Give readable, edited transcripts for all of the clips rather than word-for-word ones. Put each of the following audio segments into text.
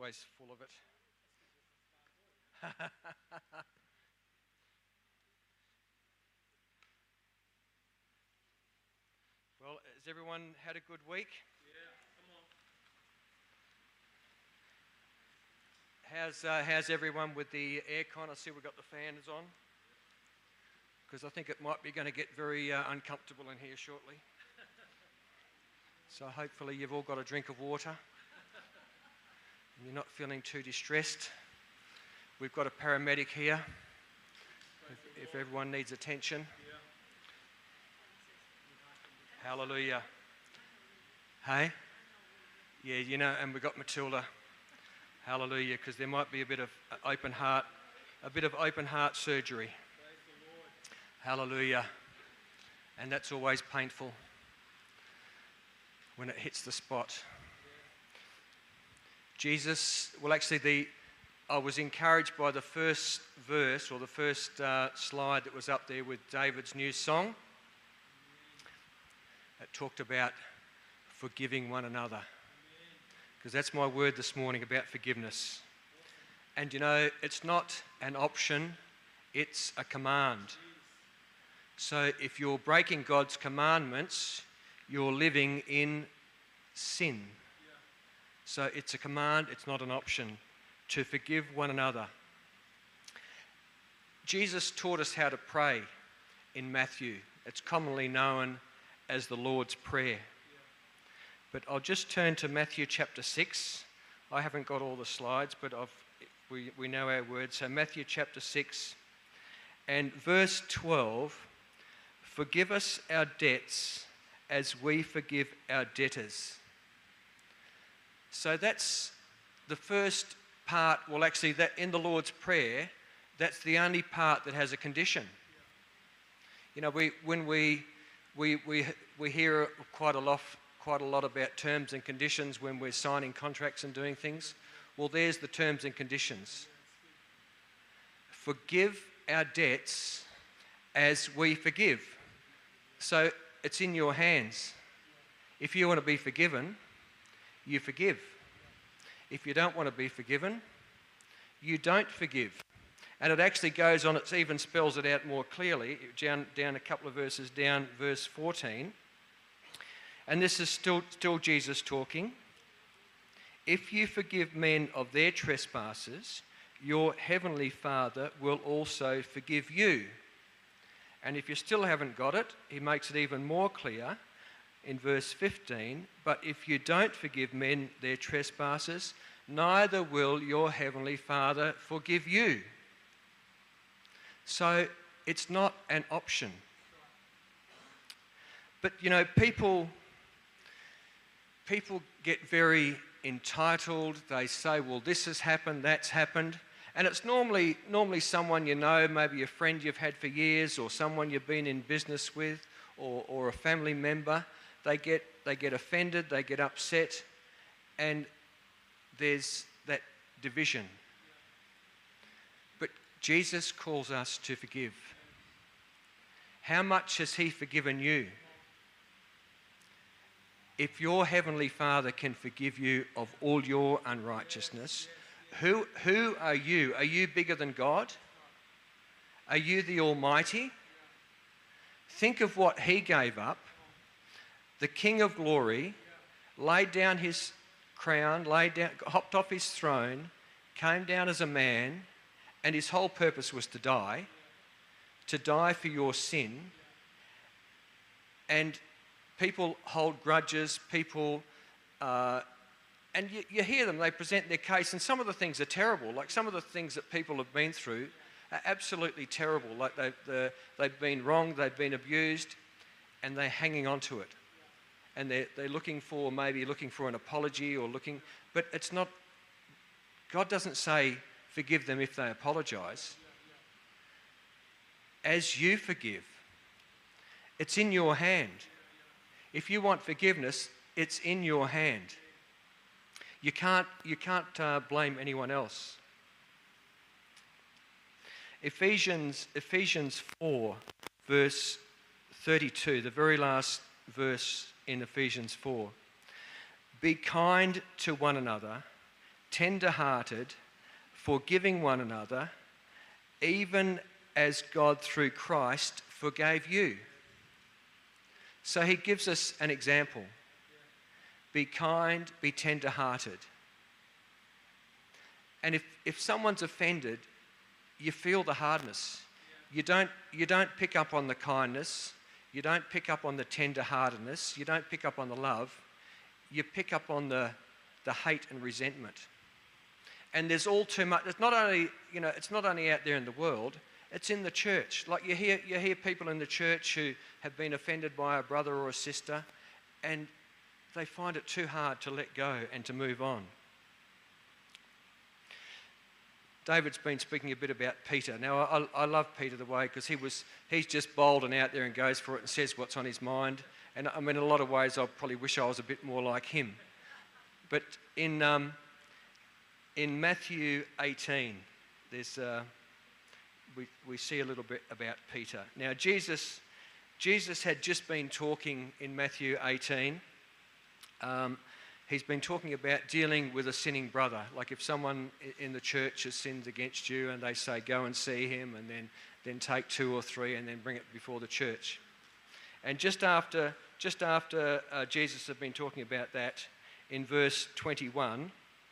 always full of it. Well, has everyone had a good week? How's everyone with the aircon? I see we've got the fans on. Because I think it might be going to get very uncomfortable in here shortly. So hopefully you've all got a drink of water. And you're not feeling too distressed. We've got a paramedic here. If everyone needs attention. Hallelujah. Hey? Yeah, you know, and we've got Matilda. Hallelujah, because there might be a bit of open heart surgery. Hallelujah. And that's always painful when it hits the spot. I was encouraged by the first verse or the first slide that was up there with David's new song. It talked about forgiving one another. Because that's my word this morning about forgiveness. And you know, it's not an option, it's a command. So if you're breaking God's commandments, you're living in sin. So it's a command, it's not an option, to forgive one another. Jesus taught us how to pray in Matthew. It's commonly known as the Lord's Prayer. But I'll just turn to Matthew chapter 6. I haven't got all the slides, but we know our words. So Matthew chapter 6 and verse 12, forgive us our debts as we forgive our debtors. So that's the first part. Well, actually, that in the Lord's Prayer, that's the only part that has a condition. You know, when we hear quite a lot about terms and conditions when we're signing contracts and doing things. Well, there's the terms and conditions. Forgive our debts as we forgive. So it's in your hands. If you want to be forgiven, you forgive. If you don't want to be forgiven, you don't forgive. And it actually goes on, it even spells it out more clearly, down a couple of verses down, verse 14. And this is still Jesus talking. If you forgive men of their trespasses, your heavenly Father will also forgive you. And if you still haven't got it, he makes it even more clear in verse 15. But if you don't forgive men their trespasses, neither will your heavenly Father forgive you. So it's not an option. But you know, people get very entitled. They say, well, this has happened, that's happened. And it's normally someone you know, maybe a friend you've had for years, or someone you've been in business with, or a family member. They get offended, they get upset, and there's that division. But Jesus calls us to forgive. How much has he forgiven you? If your heavenly Father can forgive you of all your unrighteousness, who are you? Are you bigger than God? Are you the Almighty? Think of what he gave up. The King of Glory laid down his crown, hopped off his throne, came down as a man, and his whole purpose was to die for your sin. And people hold grudges, and you hear them, they present their case, and some of the things are terrible. Like some of the things that people have been through are absolutely terrible. Like they've been wronged, they've been abused, and they're hanging on to it. And they're looking for an apology but it's not, God doesn't say forgive them if they apologise. As you forgive, it's in your hand. If you want forgiveness, it's in your hand. You can't blame anyone else. Ephesians 4, verse 32, the very last verse in Ephesians 4. Be kind to one another, tender-hearted, forgiving one another, even as God through Christ forgave you. So he gives us an example. Be kind, be tender-hearted. And if someone's offended, you feel the hardness. You don't pick up on the kindness. You don't pick up on the tender-heartedness. You don't pick up on the love. You pick up on the hate and resentment. And there's all too much. It's not only out there in the world. It's in the church. Like you hear people in the church who have been offended by a brother or a sister, and they find it too hard to let go and to move on. David's been speaking a bit about Peter. Now, I love Peter the way, because he's just bold and out there and goes for it and says what's on his mind. And I mean, in a lot of ways, I probably wish I was a bit more like him. But in Matthew 18, we see a little bit about Peter. Now, Jesus had just been talking in Matthew 18. He's been talking about dealing with a sinning brother. Like if someone in the church has sinned against you and they say, go and see him, and then take 2 or 3 and then bring it before the church. And just after Jesus had been talking about that, in verse 21,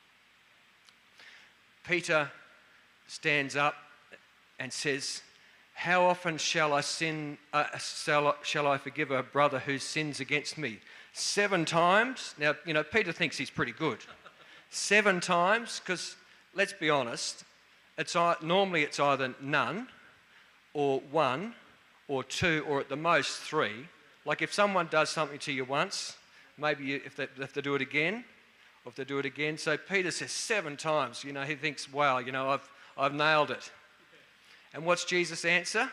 Peter stands up and says, how often shall I forgive a brother who sins against me? 7 times? Now, Peter thinks he's pretty good. 7 times, because let's be honest, normally it's either none, or 1, or 2, or at the most 3. Like if someone does something to you once, maybe if they do it again, or if they do it again. So Peter says 7 times. He thinks, wow, I've nailed it. And what's Jesus' answer?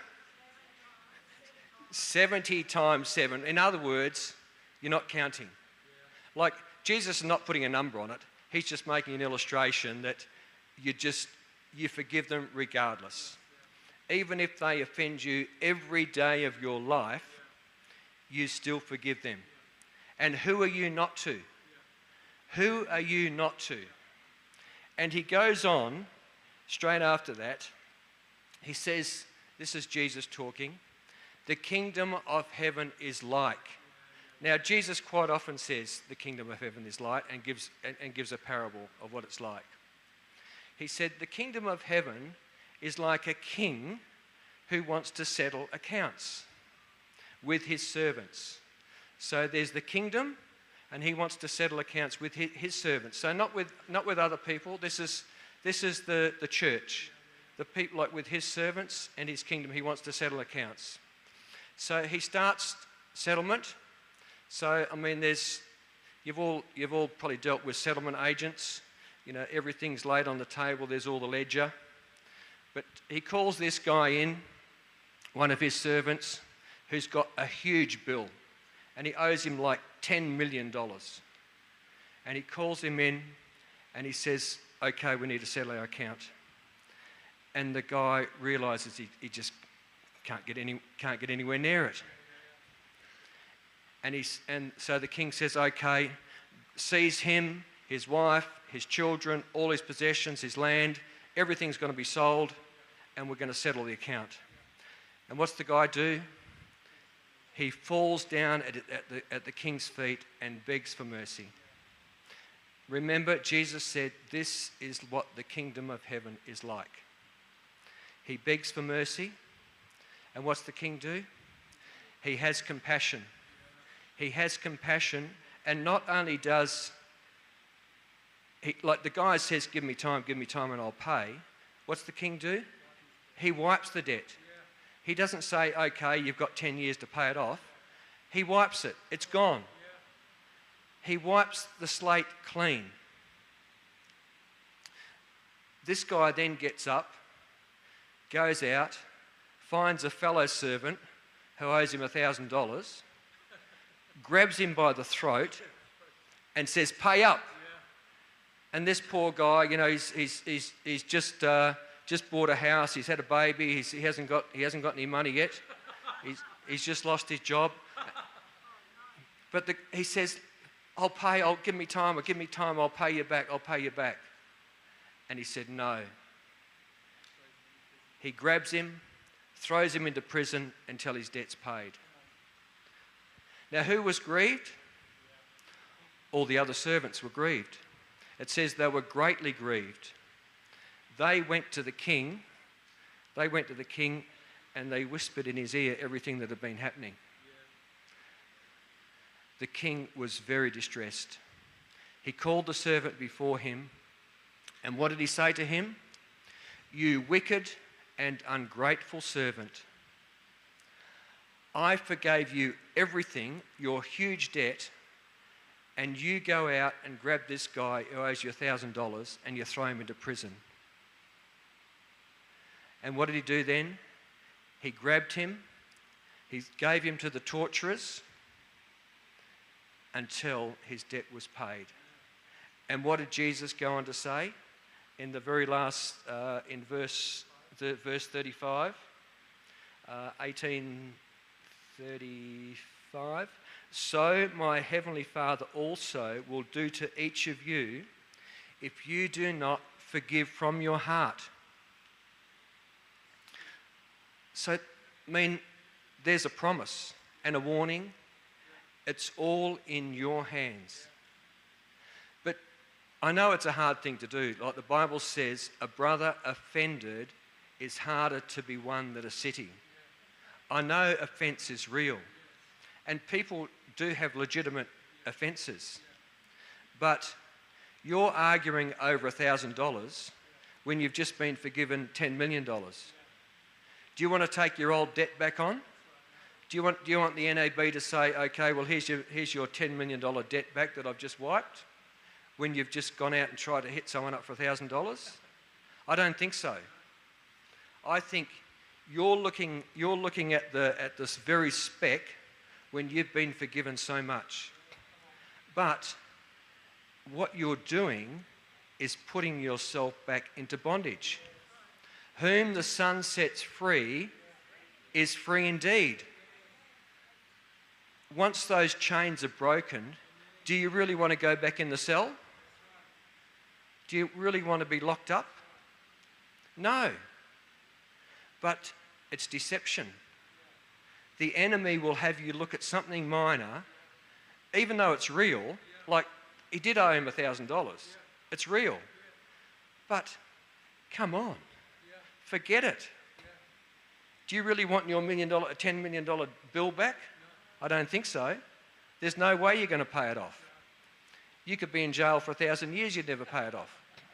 70 times 7. In other words, you're not counting. Like, Jesus is not putting a number on it. He's just making an illustration that you forgive them regardless. Even if they offend you every day of your life, you still forgive them. And who are you not to? Who are you not to? And he goes on, straight after that, he says, this is Jesus talking, the kingdom of heaven is like. Now, Jesus quite often says the kingdom of heaven is like, and gives a parable of what it's like. He said, the kingdom of heaven is like a king who wants to settle accounts with his servants. So there's the kingdom, and he wants to settle accounts with his servants. So not with other people. This is the church. The people, like with his servants and his kingdom, he wants to settle accounts. So he starts settlement. So I mean, you've all probably dealt with settlement agents. Everything's laid on the table. There's all the ledger. But he calls this guy in, one of his servants, who's got a huge bill, and he owes him like $10 million. And he calls him in, and he says, "Okay, we need to settle our account." And the guy realises he just can't get anywhere near it. And so the king says, "Okay," seize him, his wife, his children, all his possessions, his land, everything's going to be sold, and we're going to settle the account. And what's the guy do? He falls down at the king's feet and begs for mercy. Remember, Jesus said, this is what the kingdom of heaven is like. He begs for mercy, and what's the king do? He has compassion. He has compassion, and not only does he, like the guy says, give me time, and I'll pay. What's the king do? He wipes the debt. He doesn't say, okay, you've got 10 years to pay it off. He wipes it. It's gone. He wipes the slate clean. This guy then gets up, goes out, finds a fellow servant who owes him $1,000, grabs him by the throat and says, pay up. And this poor guy, he's just bought a house, he's had a baby, he hasn't got any money yet. He's just lost his job. But he says, give me time, I'll pay you back. And he said, no. He grabs him, throws him into prison until his debt's paid. Now, who was grieved? All the other servants were grieved. It says they were greatly grieved. They went to the king. And they whispered in his ear everything that had been happening. The king was very distressed. He called the servant before him. And what did he say to him? You wicked and ungrateful servant. I forgave you everything, your huge debt, and you go out and grab this guy who owes you $1,000 and you throw him into prison. And what did he do then? He grabbed him, he gave him to the torturers until his debt was paid. And what did Jesus go on to say? In the very last, in verse 35, 18:35, so my heavenly Father also will do to each of you if you do not forgive from your heart. So, I mean, there's a promise and a warning. It's all in your hands. But I know it's a hard thing to do. Like the Bible says, a brother offended is harder to be won than a city. I know offence is real. And people do have legitimate offences. But you're arguing over $1,000 when you've just been forgiven $10 million. Do you want to take your old debt back on? Do you want the NAB to say, okay, well, here's your $10 million debt back that I've just wiped, when you've just gone out and tried to hit someone up for $1,000? I don't think so. I think you're looking at this very speck when you've been forgiven so much. But what you're doing is putting yourself back into bondage. Whom the Son sets free is free indeed. Once those chains are broken, do you really want to go back in the cell? Do you really want to be locked up? No. But it's deception. The enemy will have you look at something minor, even though it's real, like he did owe him $1,000. It's real. But come on. Forget it. Do you really want your $10 million bill back? I don't think so. There's no way you're going to pay it off. You could be in jail for 1,000 years, you'd never pay it off.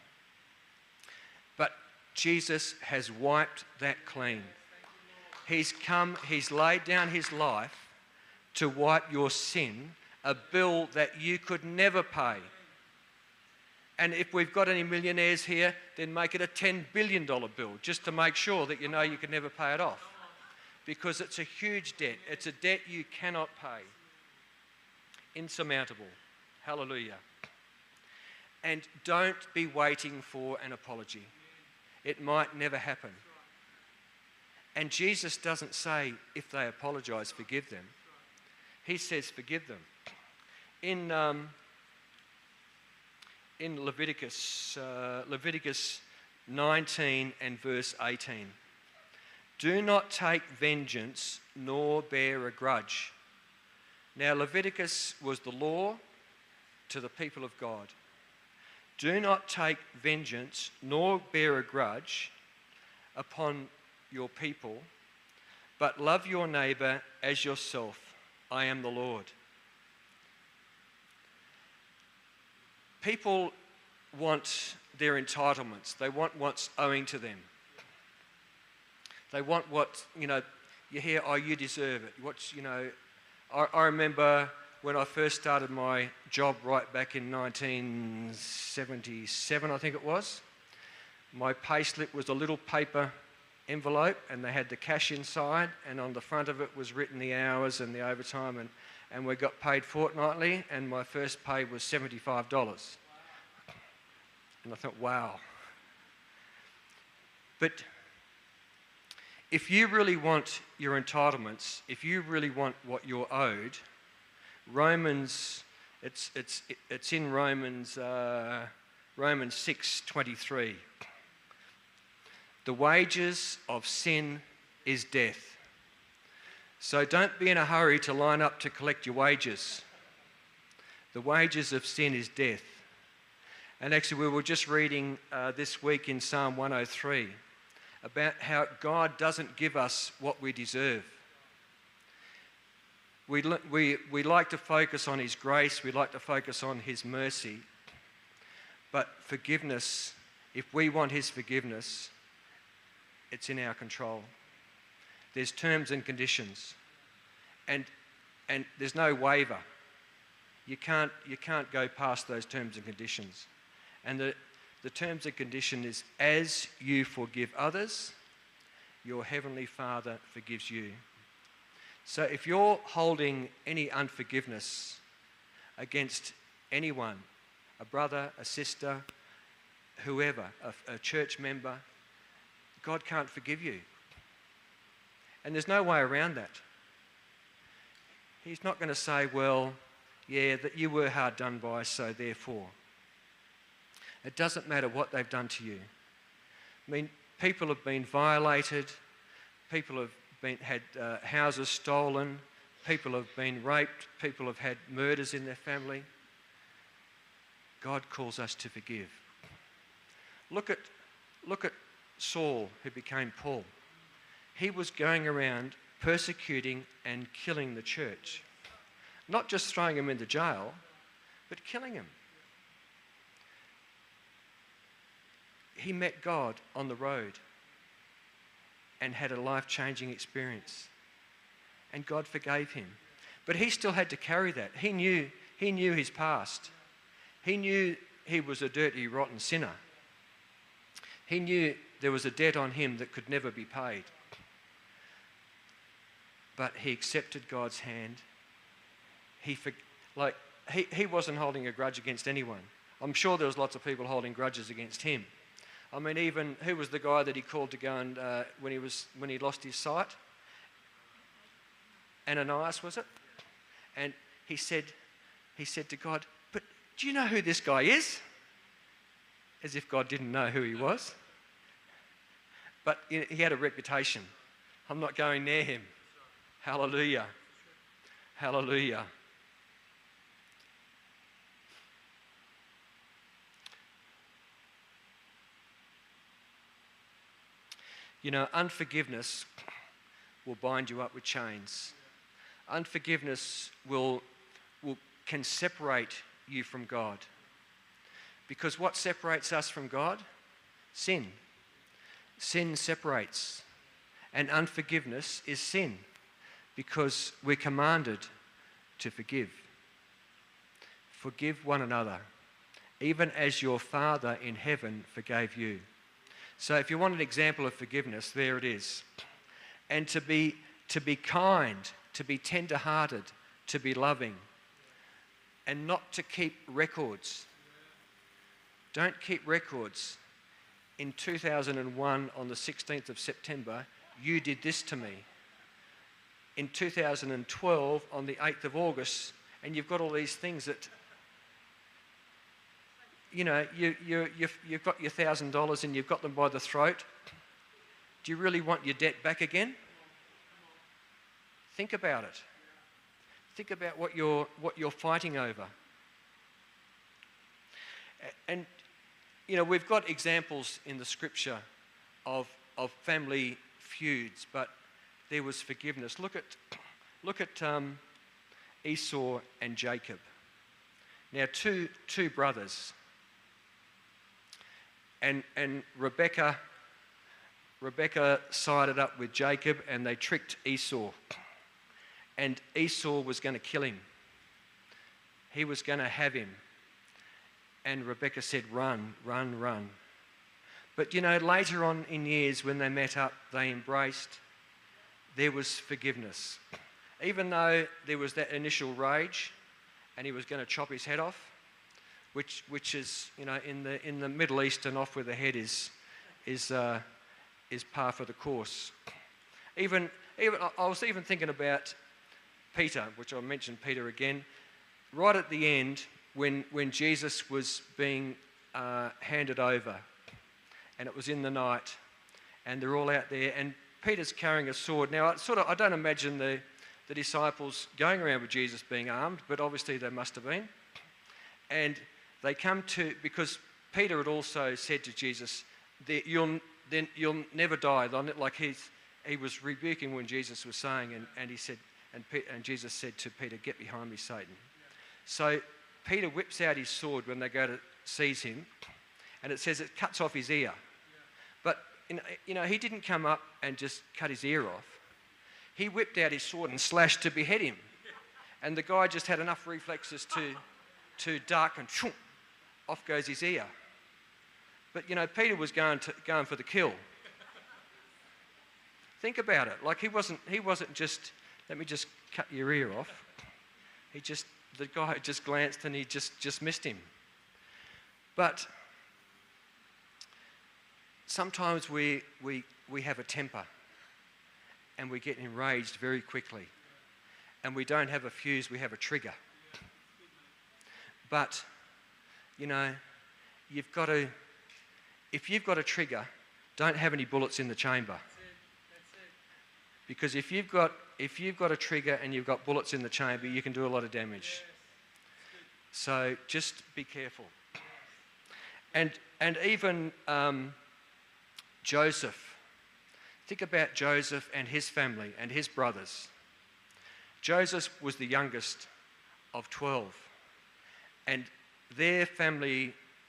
But Jesus has wiped that clean. He's come, he's laid down his life to wipe your sin, a bill that you could never pay. And if we've got any millionaires here, then make it a $10 billion bill, just to make sure that you know you can never pay it off. Because it's a huge debt. It's a debt you cannot pay. Insurmountable. Hallelujah. And don't be waiting for an apology. It might never happen. And Jesus doesn't say, if they apologise, forgive them. He says, forgive them. In Leviticus 19 and verse 18. Do not take vengeance nor bear a grudge. Now Leviticus was the law to the people of God. Do not take vengeance nor bear a grudge upon your people, but love your neighbour as yourself. I am the Lord. People want their entitlements. They want what's owing to them. They want what, you hear, oh, you deserve it. I remember when I first started my job right back in 1977, I think it was. My payslip was a little paper envelope and they had the cash inside, and on the front of it was written the hours and the overtime, and we got paid fortnightly, and my first pay was $75. And I thought, wow. But if you really want your entitlements, if you really want what you're owed, it's in Romans Romans 6:23. The wages of sin is death. So don't be in a hurry to line up to collect your wages. The wages of sin is death. And actually we were just reading this week in Psalm 103 about how God doesn't give us what we deserve. We like to focus on his grace, we like to focus on his mercy, but forgiveness, if we want his forgiveness, it's in our control. There's terms and conditions, and there's no waiver. You can't go past those terms and conditions. And the terms and condition is, as you forgive others, your heavenly Father forgives you. So if you're holding any unforgiveness against anyone, a brother, a sister, whoever, a church member, God can't forgive you. And there's no way around that. He's not going to say, well, yeah, that you were hard done by, so therefore. It doesn't matter what they've done to you. I mean, people have been violated, people have had houses stolen, people have been raped, people have had murders in their family. God calls us to forgive. Look at Saul, who became Paul. He was going around persecuting and killing the church. Not just throwing him into jail, but killing him. He met God on the road and had a life-changing experience. And God forgave him. But he still had to carry that. He knew his past. He knew he was a dirty, rotten sinner. He knew there was a debt on him that could never be paid. But he accepted God's hand. He wasn't holding a grudge against anyone. I'm sure there was lots of people holding grudges against him. I mean, even, who was the guy that he called to go and, when he lost his sight? Ananias, was it? And he said to God, but do you know who this guy is? As if God didn't know who he was. But he had a reputation. I'm not going near him. Hallelujah. Hallelujah. You know, unforgiveness will bind you up with chains. Unforgiveness can separate you from God. Because what separates us from God? Sin. Sin separates. And unforgiveness is sin. Because we're commanded to forgive. Forgive one another, even as your Father in heaven forgave you. So if you want an example of forgiveness, there it is. And to be kind, to be tender-hearted, to be loving, and not to keep records. Don't keep records. In 2001, on the 16th of September, you did this to me. In 2012, on the 8th of August, and you've got all these things that, you know, you've got your $1,000 and you've got them by the throat. Do you really want your debt back again? Think about it. Think about what you're fighting over. And, you know, we've got examples in the scripture of family feuds, but there was forgiveness. Look at Esau and Jacob. Now, two brothers. And Rebecca sided up with Jacob and they tricked Esau. And Esau was going to kill him. He was going to have him. And Rebecca said, run, run, run. But you know, later on in years when they met up, they embraced. There was forgiveness. Even though there was that initial rage and he was going to chop his head off, which is, you know, in the Middle East, and off with the head is par for the course. Even I was even thinking about Peter, which I mentioned Peter again, right at the end when Jesus was being handed over, and it was in the night, and they're all out there, and Peter's carrying a sword. Now, I don't imagine the disciples going around with Jesus being armed, but obviously they must have been. And they come to, because Peter had also said to Jesus, that you'll never die. Like he was rebuking when Jesus was saying, and he said, and Jesus said to Peter, "Get behind me, Satan." So Peter whips out his sword when they go to seize him, and it says it cuts off his ear. But he didn't come up and just cut his ear off. He whipped out his sword and slashed to behead him, and the guy just had enough reflexes to duck, and off goes his ear. But Peter was going for the kill. Think about it. Like he wasn't just, let me just cut your ear off. The guy just glanced and he just missed him. But sometimes we have a temper and we get enraged very quickly. And we don't have a fuse, we have a trigger. But, you've got to, if you've got a trigger, don't have any bullets in the chamber. That's it. Because if you've got a trigger and you've got bullets in the chamber, you can do a lot of damage. So just be careful. And even Joseph. Think about Joseph and his family and his brothers. Joseph was the youngest of 12. And their family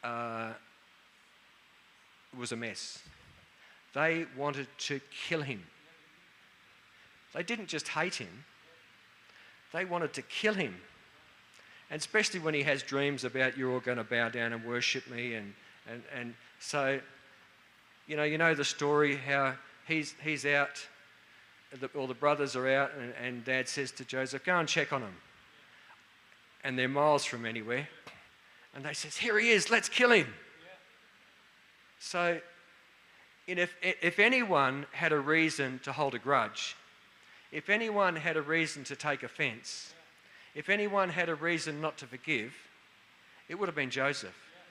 was a mess. They wanted to kill him. They didn't just hate him. They wanted to kill him. And especially when he has dreams about you're all going to bow down and worship me. And so, you know the story how he's out, all the brothers are out, and Dad says to Joseph, "Go and check on him." And they're miles from anywhere. And they says, "Here he is, let's kill him." So, if anyone had a reason to hold a grudge, if anyone had a reason to take offence, if anyone had a reason not to forgive, it would have been Joseph.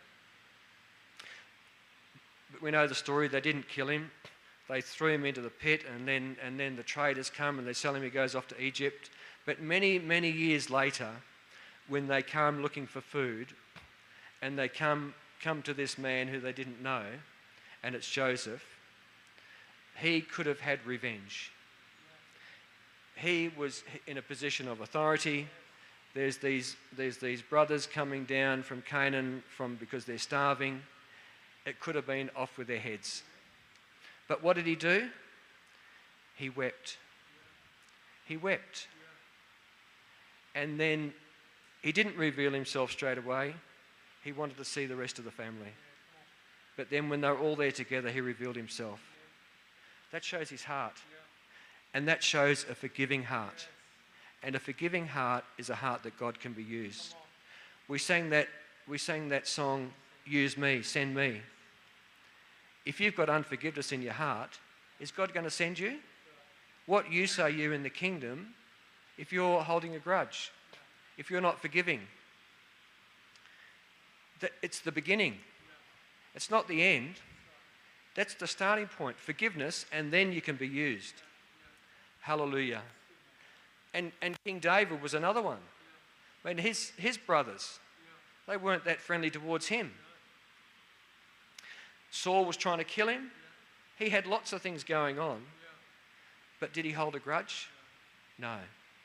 But we know the story. They didn't kill him. They threw him into the pit, and then the traders come and they sell him. He goes off to Egypt. But many, many years later, when they come looking for food, and they come to this man who they didn't know, and it's Joseph, he could have had revenge. He was in a position of authority. There's these brothers coming down from Canaan because they're starving. It could have been off with their heads. But what did he do? He wept. He wept. And then he didn't reveal himself straight away. He wanted to see the rest of the family. But then when they were all there together, he revealed himself. That shows his heart. And that shows a forgiving heart. And a forgiving heart is a heart that God can be used. We sang that song, "Use me, send me." If you've got unforgiveness in your heart, is God going to send you? What use are you in the kingdom if you're holding a grudge? If you're not forgiving? It's the beginning. It's not the end. That's the starting point. Forgiveness, and then you can be used. Hallelujah. And King David was another one. I mean, his brothers, they weren't that friendly towards him. Saul was trying to kill him. He had lots of things going on. But did he hold a grudge? No.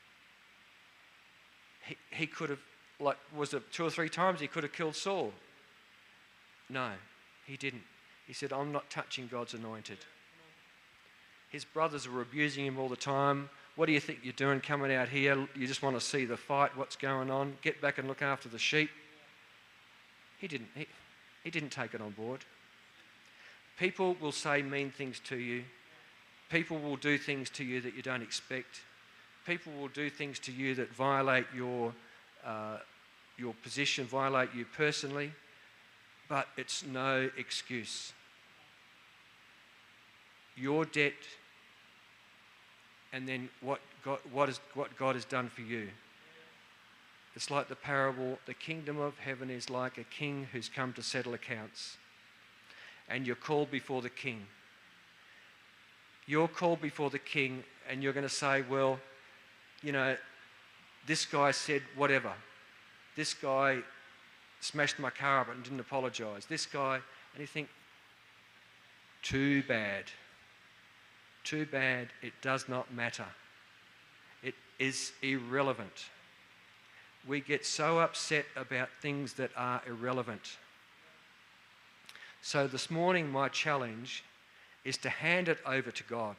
He could have, was it 2 or 3 times he could have killed Saul? No, he didn't. He said, "I'm not touching God's anointed." His brothers were abusing him all the time. "What do you think you're doing coming out here? You just want to see the fight, what's going on? Get back and look after the sheep." He didn't take it on board. People will say mean things to you. People will do things to you that you don't expect. People will do things to you that violate your position, violate you personally, but it's no excuse. Your debt, and then what God has done for you. It's like the parable, the kingdom of heaven is like a king who's come to settle accounts. And you're called before the king. You're called before the king and you're going to say, well, you know, this guy said whatever. This guy smashed my car up and didn't apologise. This guy, and you think, too bad. Too bad, it does not matter. It is irrelevant. We get so upset about things that are irrelevant. So this morning, my challenge is to hand it over to God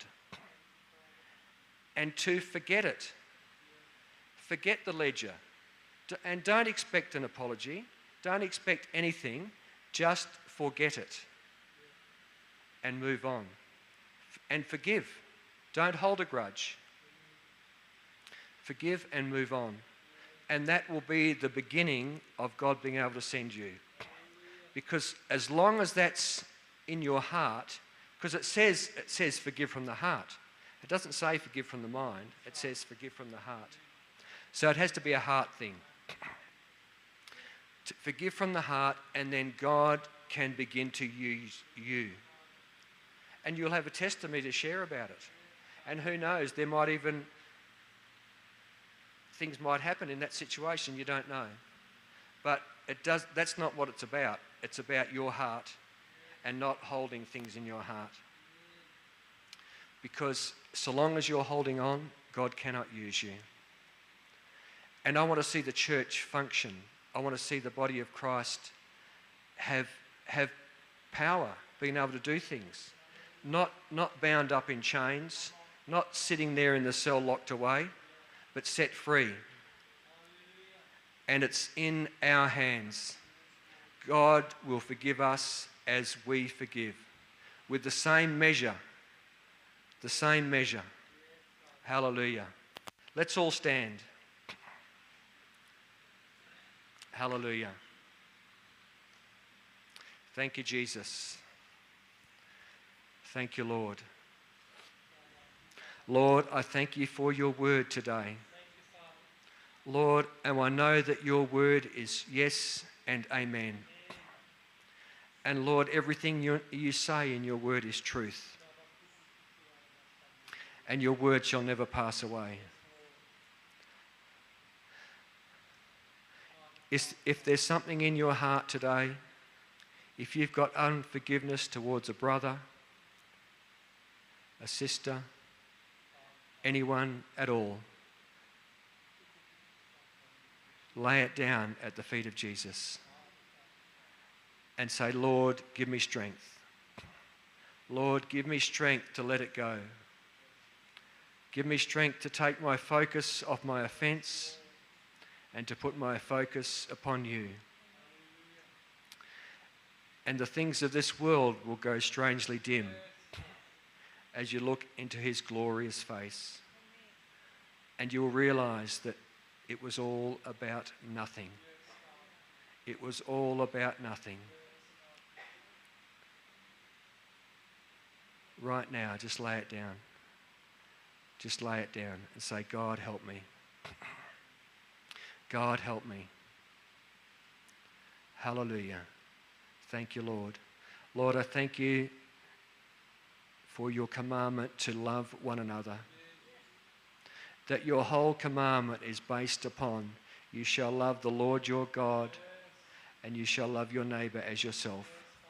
and to forget it. Forget the ledger. And don't expect an apology. Don't expect anything. Just forget it and move on. And forgive. Don't hold a grudge. Forgive and move on. And that will be the beginning of God being able to send you. Because as long as that's in your heart, because it says forgive from the heart. It doesn't say forgive from the mind. It says forgive from the heart. So it has to be a heart thing. To forgive from the heart, and then God can begin to use you. And you'll have a testimony to share about it. And who knows, things might happen in that situation, you don't know. But that's not what it's about. It's about your heart and not holding things in your heart. Because so long as you're holding on, God cannot use you. And I want to see the church function. I want to see the body of Christ have power, being able to do things. Not bound up in chains, not sitting there in the cell locked away, but set free. And it's in our hands. God will forgive us as we forgive. With the same measure. The same measure. Hallelujah. Let's all stand. Hallelujah. Thank you, Jesus. Thank you, Lord. Lord, I thank you for your word today. Lord, and I know that your word is yes and amen. And Lord, everything you say in your word is truth. And your word shall never pass away. If there's something in your heart today, if you've got unforgiveness towards a brother, a sister, anyone at all, lay it down at the feet of Jesus and say, Lord, give me strength. Lord, give me strength to let it go. Give me strength to take my focus off my offence and to put my focus upon you. And the things of this world will go strangely dim as you look into his glorious face. And you will realise that it was all about nothing. It was all about nothing. Right now, just lay it down. Just lay it down and say, God, help me. God, help me. Hallelujah. Thank you, Lord. Lord, I thank you for your commandment to love one another. That your whole commandment is based upon you shall love the Lord your God and you shall love your neighbour as yourself.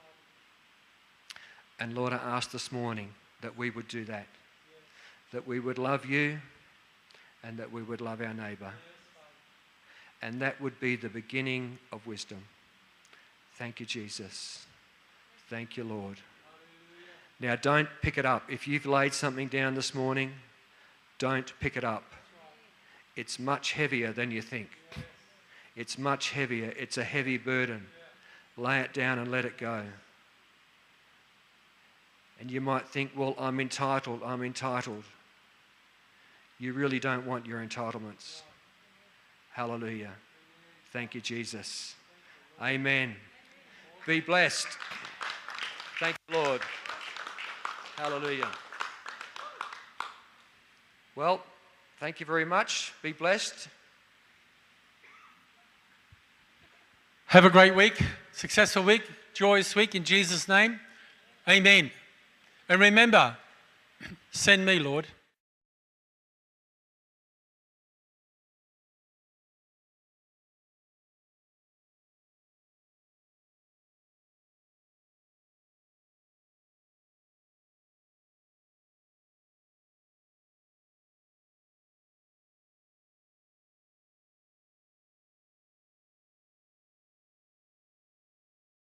And Lord, I ask this morning that we would do that. That we would love you and that we would love our neighbour. And that would be the beginning of wisdom. Thank you, Jesus. Thank you, Lord. Now, don't pick it up. If you've laid something down this morning, don't pick it up. It's much heavier than you think. It's much heavier. It's a heavy burden. Lay it down and let it go. And you might think, well, I'm entitled. You really don't want your entitlements. Hallelujah. Thank you, Jesus. Amen. Be blessed. Thank you, Lord. Hallelujah. Well, thank you very much. Be blessed. Have a great week, successful week, joyous week in Jesus' name. Amen. And remember, send me, Lord.